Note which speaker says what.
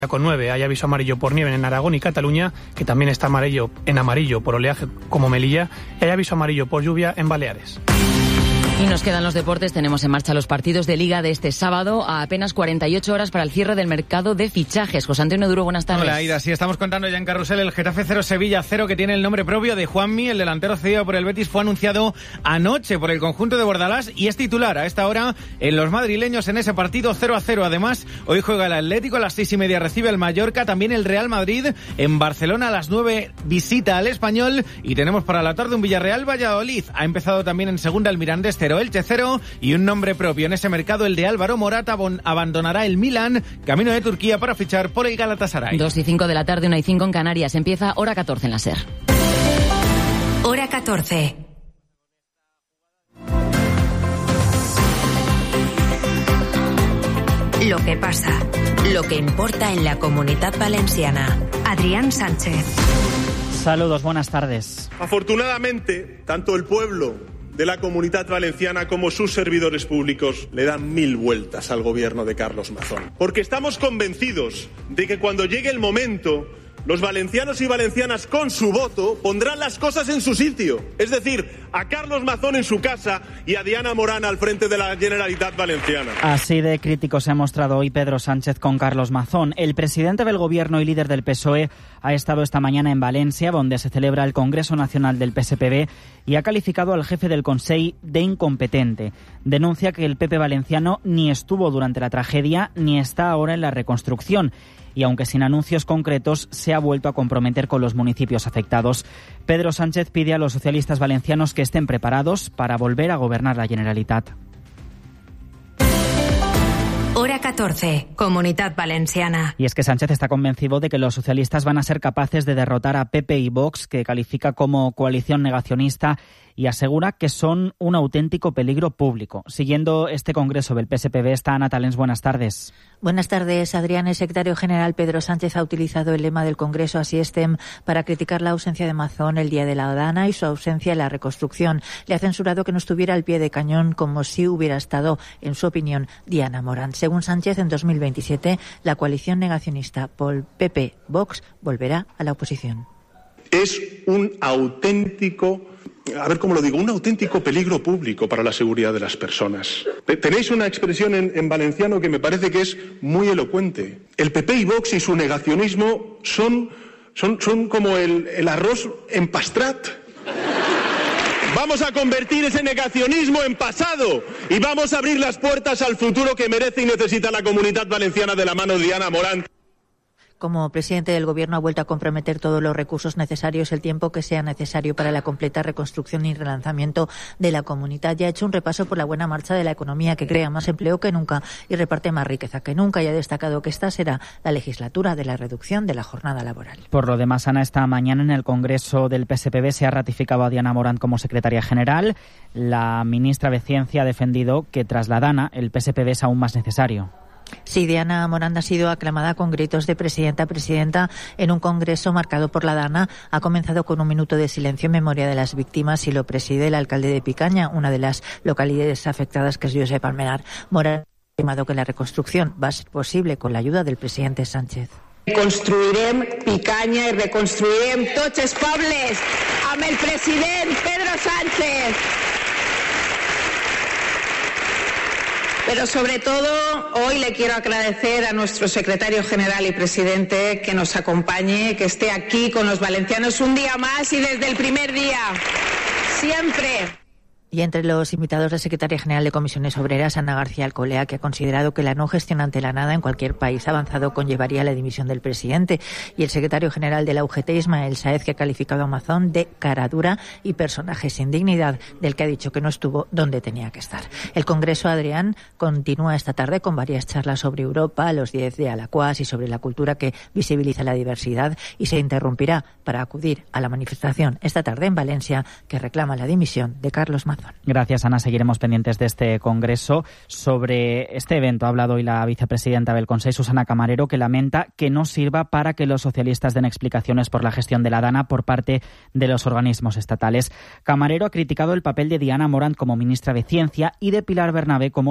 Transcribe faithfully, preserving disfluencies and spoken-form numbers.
Speaker 1: Con nueve hay aviso amarillo por nieve en Aragón y Cataluña, que también está amarillo en amarillo por oleaje como Melilla, y hay aviso amarillo por lluvia en Baleares.
Speaker 2: Y nos quedan los deportes. Tenemos en marcha los partidos de Liga de este sábado a apenas cuarenta y ocho horas para el cierre del mercado de fichajes. José Antonio Duro, buenas tardes.
Speaker 3: Hola, Aida. Sí, estamos contando ya en Carrusel el Getafe cero Sevilla cero, que tiene el nombre propio de Juanmi. El delantero cedido por el Betis fue anunciado anoche por el conjunto de Bordalás y es titular a esta hora en los madrileños en ese partido cero a cero. Además, hoy juega el Atlético a las seis y media, recibe el Mallorca, también el Real Madrid en Barcelona a las nueve visita al Español, y tenemos para la tarde un Villarreal Valladolid. Ha empezado también en segunda el Mirandés cero Elche cero, y un nombre propio en ese mercado, el de Álvaro Morata. Bon- abandonará el Milan, camino de Turquía para fichar por el Galatasaray.
Speaker 2: Dos y cinco de la tarde, una y cinco en Canarias. Empieza hora catorce en la SER.
Speaker 4: Hora catorce. Lo que pasa, lo que importa en la Comunitat Valenciana. Adrián Sánchez.
Speaker 5: Saludos, buenas tardes.
Speaker 6: Afortunadamente, tanto el pueblo de la Comunitat Valenciana como sus servidores públicos le dan mil vueltas al gobierno de Carlos Mazón. Porque estamos convencidos de que cuando llegue el momento, los valencianos y valencianas con su voto pondrán las cosas en su sitio. Es decir, a Carlos Mazón en su casa y a Diana Morán al frente de la Generalitat Valenciana.
Speaker 5: Así de crítico se ha mostrado hoy Pedro Sánchez con Carlos Mazón. El presidente del Gobierno y líder del P S O E ha estado esta mañana en Valencia, donde se celebra el Congreso Nacional del P S P B, y ha calificado al jefe del Consell de incompetente. Denuncia que el P P valenciano ni estuvo durante la tragedia ni está ahora en la reconstrucción, y aunque sin anuncios concretos, se ha vuelto a comprometer con los municipios afectados. Pedro Sánchez pide a los socialistas valencianos que estén preparados para volver a gobernar la Generalitat.
Speaker 4: Hora catorce, Comunitat Valenciana.
Speaker 5: Y es que Sánchez está convencido de que los socialistas van a ser capaces de derrotar a P P y Vox, que califica como coalición negacionista, y asegura que son un auténtico peligro público. Siguiendo este congreso del P S P B está Ana Talens. Buenas tardes.
Speaker 7: Buenas tardes, Adrián. El secretario general Pedro Sánchez ha utilizado el lema del Congreso Así estem para criticar la ausencia de Mazón el día de la Dana y su ausencia en la reconstrucción. Le ha censurado que no estuviera al pie de cañón como si hubiera estado, en su opinión, Diana Morán. Según Sánchez, en dos mil veintisiete la coalición negacionista por P P Vox volverá a la oposición.
Speaker 6: Es un auténtico, a ver cómo lo digo, un auténtico peligro público para la seguridad de las personas. Tenéis una expresión en, en valenciano que me parece que es muy elocuente. El P P y Vox y su negacionismo son, son, son como el, el arroz empastrat. Vamos a convertir ese negacionismo en pasado y vamos a abrir las puertas al futuro que merece y necesita la Comunitat Valenciana de la mano de Diana Morán.
Speaker 7: Como presidente del Gobierno ha vuelto a comprometer todos los recursos necesarios, el tiempo que sea necesario para la completa reconstrucción y relanzamiento de la comunidad. Ya ha hecho un repaso por la buena marcha de la economía, que crea más empleo que nunca y reparte más riqueza que nunca, y ha destacado que esta será la legislatura de la reducción de la jornada laboral.
Speaker 5: Por lo demás, Ana, esta mañana en el Congreso del P S P B se ha ratificado a Diana Morán como secretaria general. La ministra de Ciencia ha defendido que tras la Dana el P S P B es aún más necesario.
Speaker 7: Sí, Diana Morán ha sido aclamada con gritos de presidenta, presidenta en un congreso marcado por la Dana. Ha comenzado con un minuto de silencio en memoria de las víctimas y lo preside el alcalde de Picaña, una de las localidades afectadas, que es Josep Almenar. Morán ha afirmado que la reconstrucción va a ser posible con la ayuda del presidente Sánchez.
Speaker 8: Reconstruirem Picaña i reconstruirem tots els pobles amb el president Pedro Sánchez. Pero sobre todo, hoy le quiero agradecer a nuestro secretario general y presidente que nos acompañe, que esté aquí con los valencianos un día más y desde el primer día, siempre.
Speaker 7: Y entre los invitados, la secretaria general de Comisiones Obreras, Ana García Alcolea, que ha considerado que la no gestión ante la nada en cualquier país avanzado conllevaría la dimisión del presidente. Y el secretario general de la U G T, Ismael Sáez, que ha calificado a Mazón de cara dura y personaje sin dignidad, del que ha dicho que no estuvo donde tenía que estar. El Congreso, Adrián, continúa esta tarde con varias charlas sobre Europa, los diez de Alacuás y sobre la cultura que visibiliza la diversidad, y se interrumpirá para acudir a la manifestación esta tarde en Valencia que reclama la dimisión de Carlos Mazón.
Speaker 5: Gracias, Ana. Seguiremos pendientes de este congreso. Sobre este evento ha hablado hoy la vicepresidenta del Consell, Susana Camarero, que lamenta que no sirva para que los socialistas den explicaciones por la gestión de la Dana por parte de los organismos estatales. Camarero ha criticado el papel de Diana Morán como ministra de Ciencia y de Pilar Bernabé como